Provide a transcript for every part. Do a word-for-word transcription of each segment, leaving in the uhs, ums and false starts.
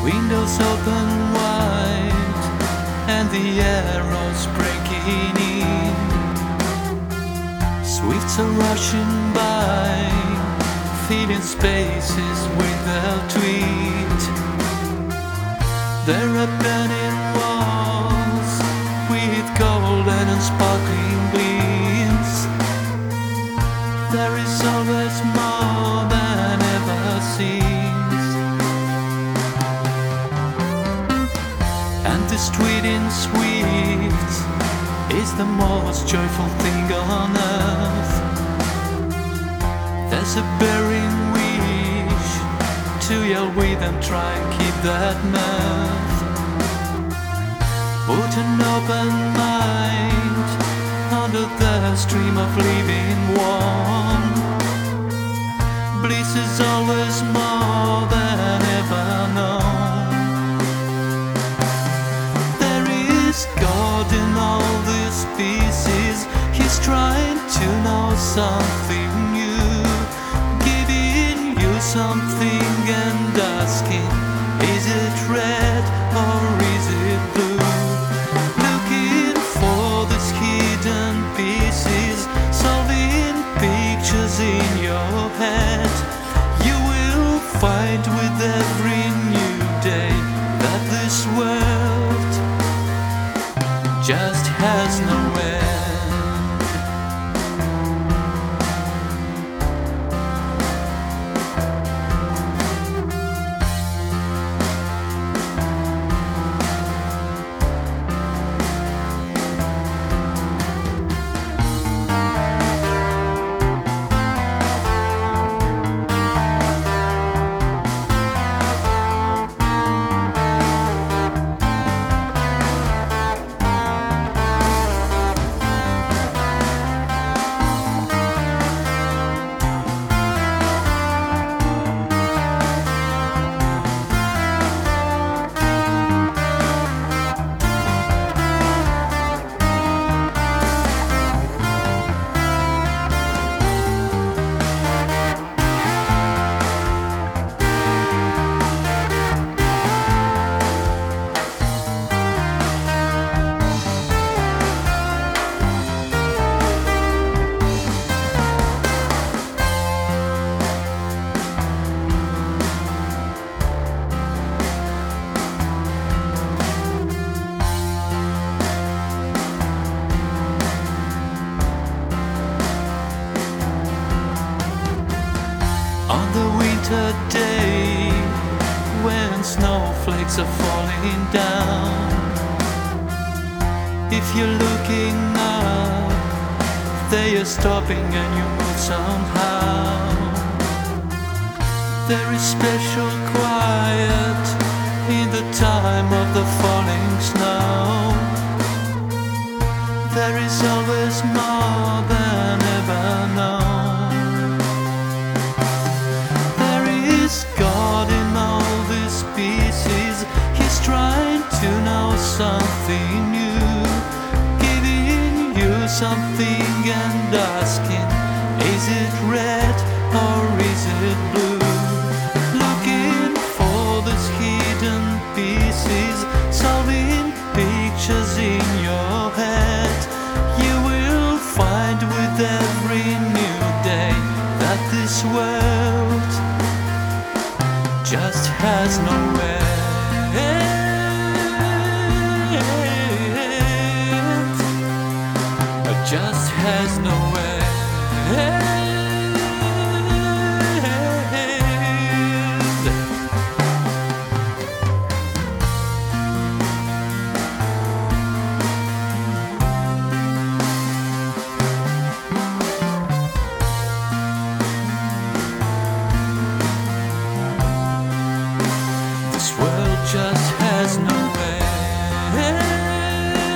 Windows open wide and the arrows breaking in. Swifts are rushing by, filling spaces without tweet. There are burning walls with golden and sparkling gleams. There is always more than ever seems. And this tweeting swift is the most joyful thing on earth. There's a burning wish to yell with and try and keep that mirth. Put an open mind under the stream of living warm. Bliss is always more than ever known. There is God in all these pieces. He's trying to know something new, giving you something and asking, is it red or is it blue? Looking for these hidden pieces, solving pictures in your head. You will find with every new day that this world just has no end. On the winter day, when snowflakes are falling down, if you're looking up, they are stopping and you move somehow. There is special quiet in the time of the falling snow. There is always more than ever known. God in all these pieces, He's trying to know something new, giving you something and asking, is it red or is it blue? Looking for these hidden pieces, solving pictures in your head. You will find with every new day that this world just has no end. Just has no end. This world just has no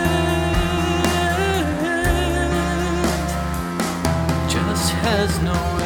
end. Just has no end.